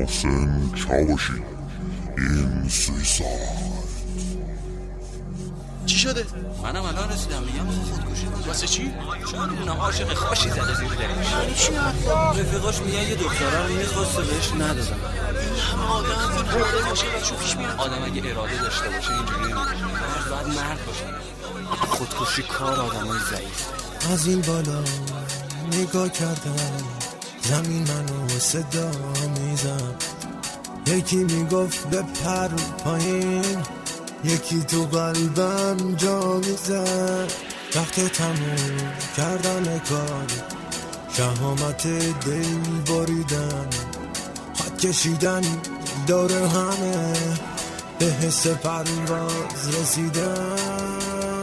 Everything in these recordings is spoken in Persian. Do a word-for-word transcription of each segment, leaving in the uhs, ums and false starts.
محسن چاوشی. این سویساید. چی شده؟ منم الان رسیدم میگم خودکشی کنه. واسه چی؟ چرا میدونم عاشق خاشی زده زیر دلش. یعنی چی حرفا؟ رفیقاش میگن یه دختره رو میخواسته بهش ندادن. این همه آدم اراده باشه بچه پیش میاد. آدم اگه اراده داشته باشه اینجوری نمیشه. مرد باید مرد باشه. خودکشی کار آدمای ضعیف. از این بالا نگاه کردم زمین منو صدا میزم. یکی میگفت بپر پایین، یکی تو قلبم جا میزد. وقت تموم کردن کار، شهامت دل باریدن، خط کشیدن دور همه، به حس پرواز رسیدن.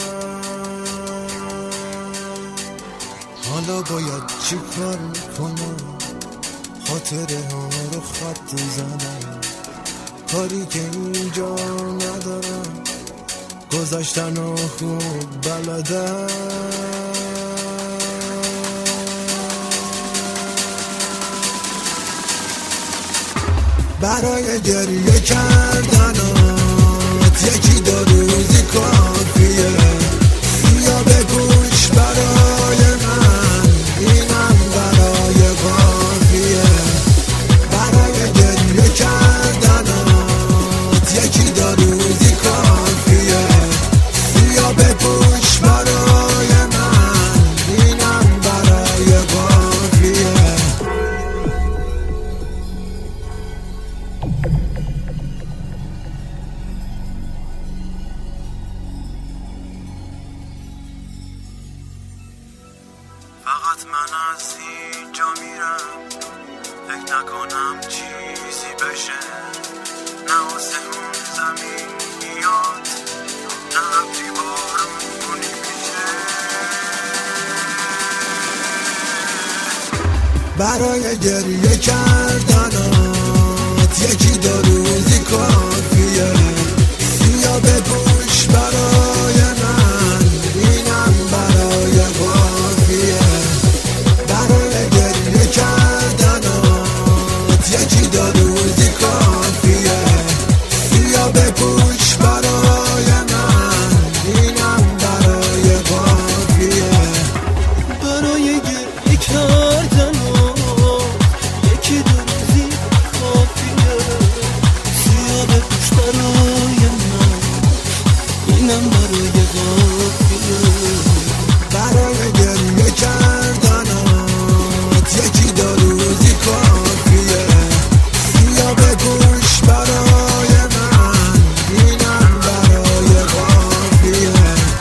حالا باید چی کار کنم؟ خاطره ها رو خط زدم، کاری که اینجا ندارم، گذاشتن و خوب بلدم. برای گریه کردنات یکی دو روزی کافیه، یا بپوش برای من، اینم برای کافیه. برای گریه کردنات یکی دو روزی کافیه، یا بپوش برای من، اینم برای کافیه. فقط من از اینجا میرم، فکر نکنم چیزی بشه، نه آسمون زمین میاد، نه ابری بارونی میشه. برای گریه کردنات یکی دو روزی کافیه، یا بپوش برای من، اینم برای کافیه. برای گریه کردنات یکی دو روزی کافیه، یا بپوش برای من، اینم برای کافیه. برای گریه کردنات یکی دو روزی کافیه، یا بپوش برای من، اینم برای کافیه. برای گریه کردنات یکی دو روزی کافیه، یا بپوش برای من، اینم برای کافیه.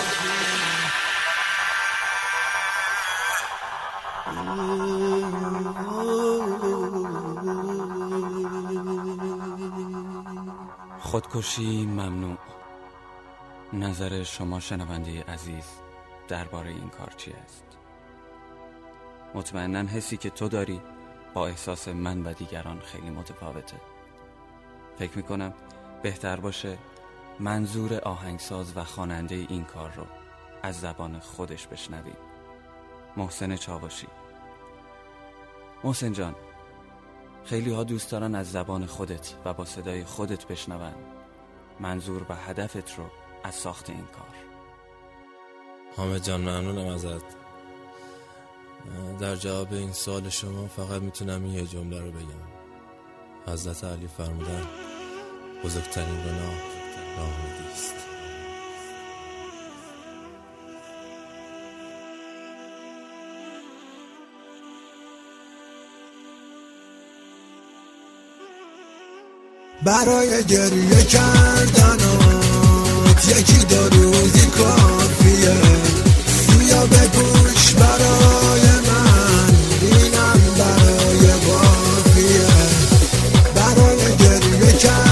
خودکشی ممنوع. نظر شما شنونده عزیز درباره این کار چی است؟ مطمئناً حسی که تو داری با احساس من و دیگران خیلی متفاوته. فکر میکنم بهتر باشه منظور آهنگساز و خواننده این کار رو از زبان خودش بشنویم. محسن چاوشی. محسن جان، خیلی ها دوست دارن از زبان خودت و با صدای خودت بشنون منظور و هدفت رو از ساخت این کار. حامد جان ممنونم ازت. در جواب این سوال شما فقط میتونم این یه جمله رو بگم. حضرت علی فرمودن بزرگترین گناه ناامیدی است. برای گریه کردنات یکی دو روزی کافیه، یا بپوش برای من، اینم برای کافیه. برای گریه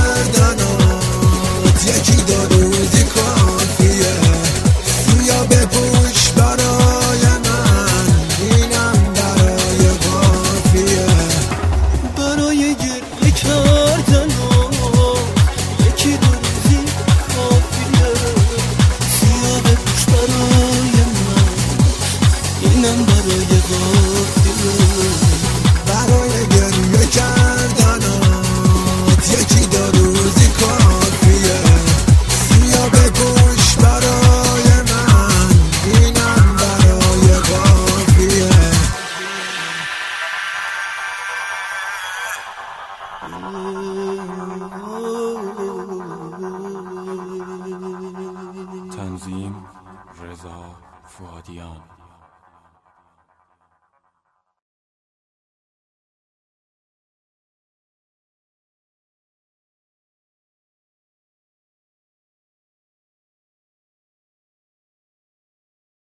کردنات یکی دو روزی کافیه، یا بپوش برای من، اینم برای کافیه. برای گریه کردنات یکی دو روزی کافیه، یا بپوش برای تنظیم رضا فؤادیان.